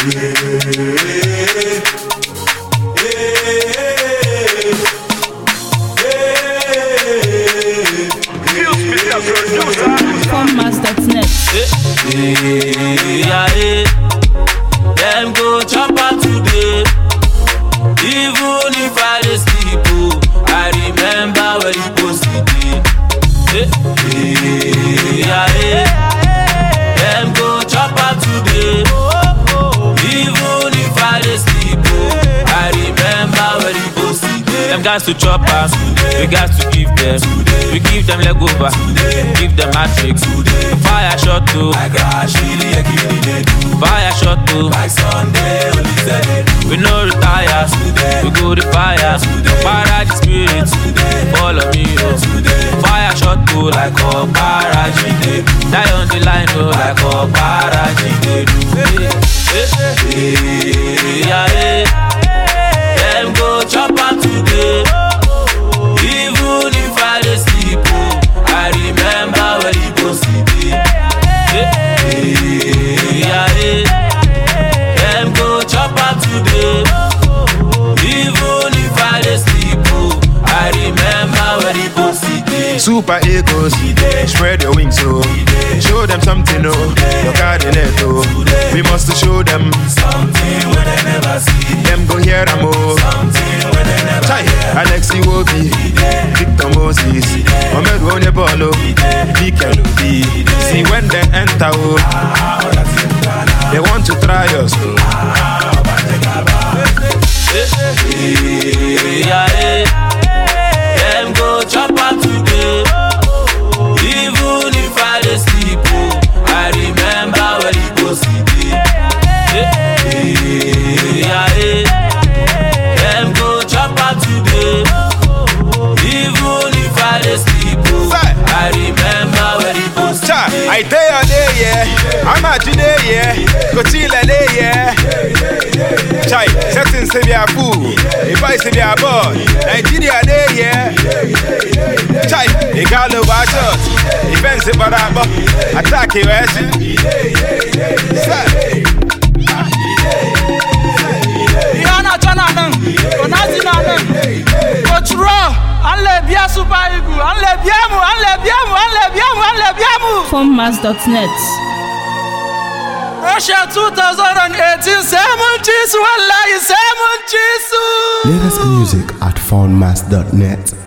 Formmas.net. Them go chop out today. Even if I dey sleep, oh, I remember when you posted it. Them go chop out today. Even if I dey sleep, oh, I remember when you posted it. Them guys to chop us, we got to give them. We give them leg over, give them matrix. Fire shot too, fire shot too. Like Sunday, we no retire, we go the fire. Fire the spirit, follow me, oh. Fire shot too, like a parajide. Die on the line, oh, like a parajide. Them go chop out today. Even if I dey sleep, oh, I remember when you go see me. Them go chop out today. Even if I dey sleep, oh, I remember when you go see me. Super egos, spread your wings, oh. Show them something, oh. Look at the net, oh. We must show them something where they never see. Them go hear them, oh. Something where they never hear. Alexi Wobi, Victor Moses, Mohamed Wonebolo, Mikel Obi. See when they enter, oh, they want to try us, oh. Them go chop out today. Even if I dey sleep, oh, I remember when you go see me. Them go chop out today. Even if I dey sleep, oh, I remember when you go see me. I day a day, yeah. I'm a today, yeah. Go chill a day, yeah. Chai, setting se via fool. If I say via boy, Nigeria day, yeah. Chai, they got no watch us. Defense it, but I'm attack you, eh? Yana Chananan, Onazinanan, Coach Raw, Anlebia Super Eagle, Anlebiamu, Anlebiamu, Anlebiamu, Anlebiamu. Formmas.net. Russia 2018, 7 cheese, wallahi, 7 cheese. Latest music at formmas.net.